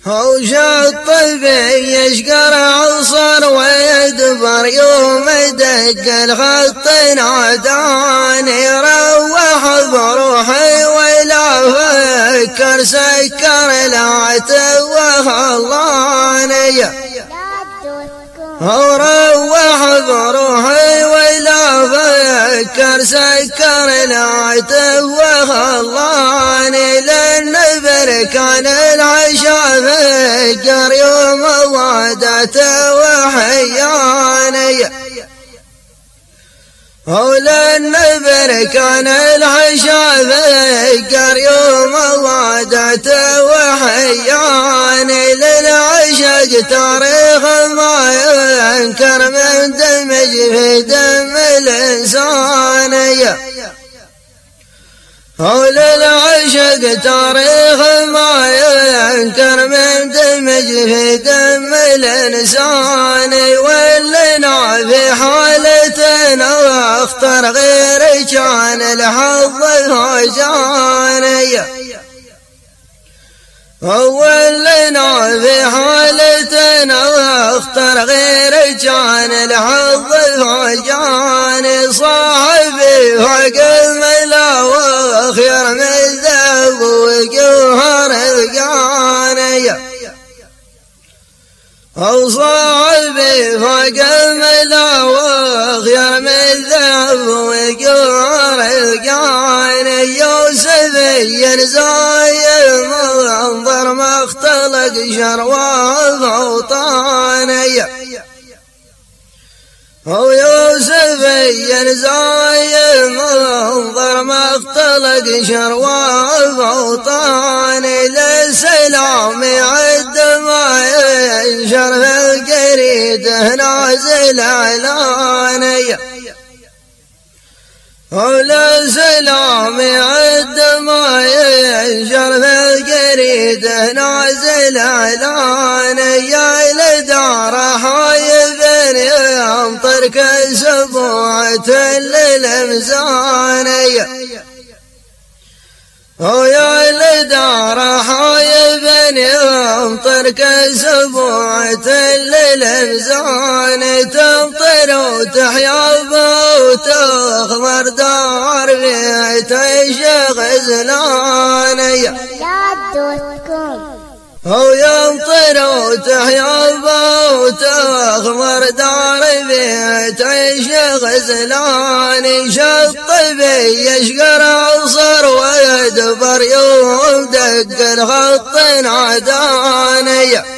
هو شطبي يشقر عصر ويدبر يوم دق الخط ناداني روح بروحي ولا فكر سكر لا توه اللاني هو روح بروحي ولا فكر سكر لا توه اللاني للنبر كان العشاء فجر يوم وعدته وحياني هولا النبر كان العشاء فجر يوم وعدته وحياني للعشق تاريخ ما ينكر من دمج في دم الإنساني هولا العشق تاريخ ما ينكر من دمج في دم الإنسان ولنا في حالتنا واختر غير كان الحظ هجاني ولنا في حالتنا واختر غير كان الحظ هجاني صاحبي فوق الملا وخير من ذهب وجوهر القاني أو صاحبي فوق الملا وخير من ذهب وجوهر القاني يوسفي زايد منظر ما اختلق شرواه وطاني هو يوسفي زايد منظر ما اختلق شرواه وطاني للسلام يعد ما ينشر في القريد نازل علاني ولا سلام يعد ما ينشر في القريد نازل علاني يا لدار حايب يمطر كسبوعة للمزاني ويا لدار حايب يمطر كسبوعة للمزاني تمطر وتحيا وتخضر دار بيت الشيخ زلاني هو يمطر وتحيا وتخضر دار بيت الشيخ زلاني شطبي يشقر عصر ويدبر يوم دق الخط ناداني